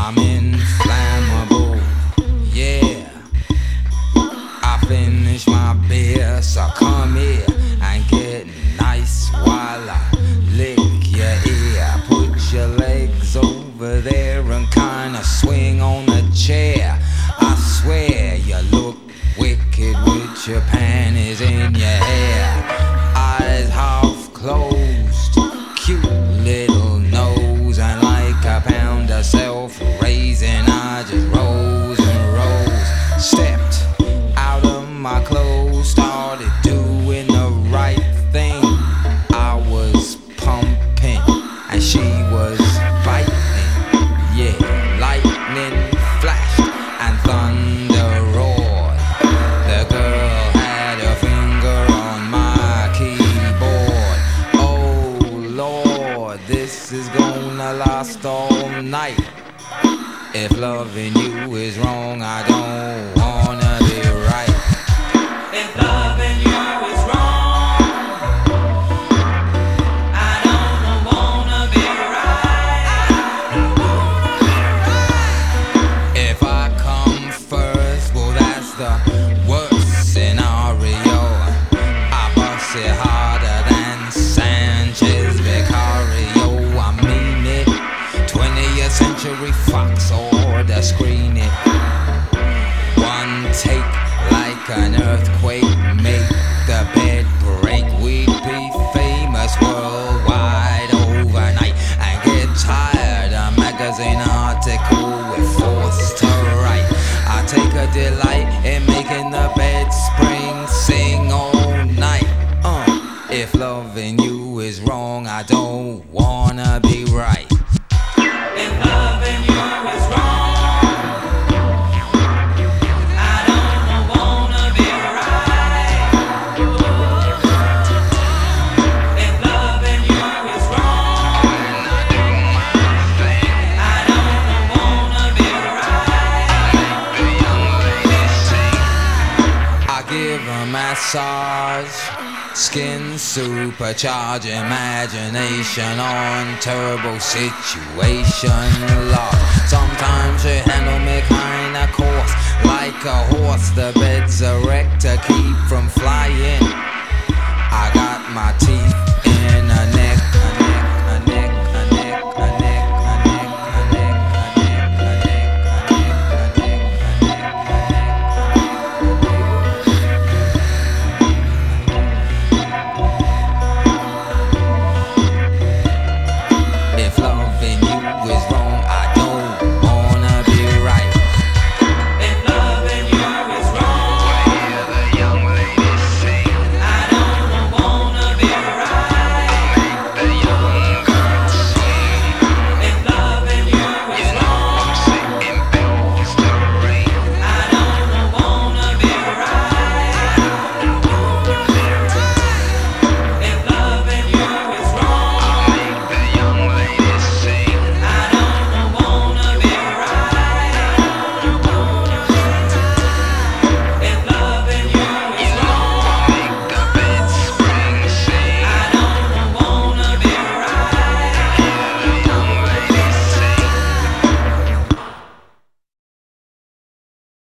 I'm inflammable, yeah. I finish my beer, so come here and get nice while I lick your ear. Put your legs over there and kinda swing on the chair. I swear you look wicked with your panties in your hair. Eyes half closed, cute little nose, and like a pound of self-raising I just rose and rose. Stepped out of my clothes, started doing the right thing. I was pumping and she was biting. Yeah, lightning flashed and thunder roared. The girl had her finger on my keyboard. Oh Lord, this is gonna last all night. If loving you is wrong, I don't wanna be right. If loving you is wrong, I don't wanna be right. If I come first, well that's the worst scenario. I bust it harder than Sanchez Vicario. I mean it, 20th century Fox order screen it. One take like an earthquake, make the bed break. We'd be famous worldwide overnight and get tired of magazine article we're forced to write. I take a delight in making the bed spring sing all night. If loving you is wrong, I don't wanna be right. If loving you is wrong, I don't wanna be right. If loving you is wrong, I don't wanna be right. I give a massage, skin supercharge imagination on turbo situation lock. Sometimes